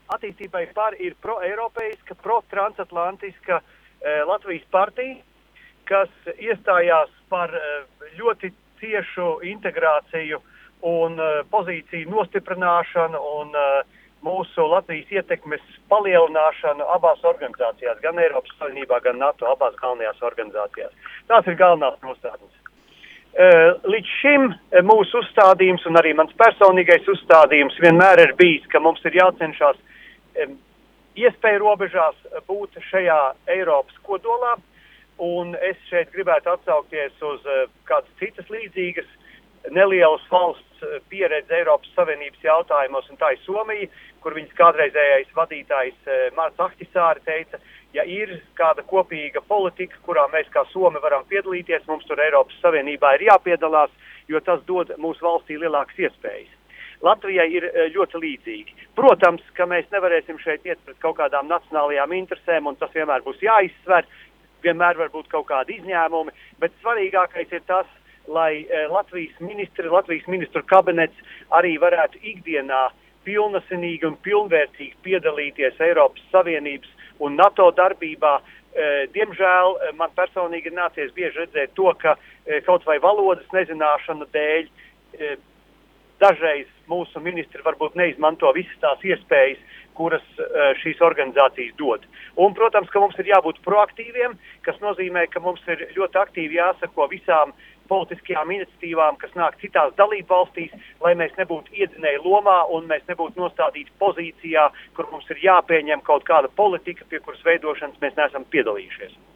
attīstībai par ir pro-eiropeiska, pro-transatlantiska Latvijas partija, kas iestājās par ļoti ciešu integrāciju un pozīciju nostiprināšanu un mūsu Latvijas ietekmes palielināšanu abās organizācijās, gan Eiropas Savienībā, gan NATO, abās galvenajās organizācijās. Tās ir galvenās nostādnes. Līdz šim mūsu uzstādījums un arī mans personīgais uzstādījums vienmēr ir bijis, ka mums ir jācenšas iespēju robežās būt šajā Eiropas kodolā, un es šeit gribētu atsaukties uz kādas citas līdzīgas nelielas valsts pieredze Eiropas Savienības jautājumos, un tā ir Somija, kur viņas kādreizējais vadītājs Marts Ahtisaari teica, ja ir kāda kopīga politika, kurā mēs kā Somi varam piedalīties, mums tur Eiropas Savienībā ir jāpiedalās, jo tas dod mūsu valstī lielākas iespējas. Latvijai ir ļoti līdzīgi. Protams, ka mēs nevarēsim šeit iet pret kaut kādām nacionālajām interesēm, un tas vienmēr būs jāizsver, vienmēr var būt kaut kādi izņēmumi, bet svarīgākais ir tas, lai Latvijas ministru kabinets arī varētu ikdienā pilnasinīgi un pilnvērtīgi piedalīties Eiropas Savienības un NATO darbībā. Diemžēl man personīgi ir nācies bieži redzēt to, ka kaut vai valodas nezināšana dēļ dažreiz mūsu ministri varbūt neizmanto visas tās iespējas, kuras šīs organizācijas dod. Un, protams, ka mums ir jābūt proaktīviem, kas nozīmē, ka mums ir ļoti aktīvi jāsako visām politiskajām iniciatīvām, kas nāk citās dalību valstīs, lai mēs nebūtu iedzinēji lomā un mēs nebūtu nostādīti pozīcijā, kur mums ir jāpieņem kaut kāda politika, pie kuras veidošanas mēs neesam piedalījušies.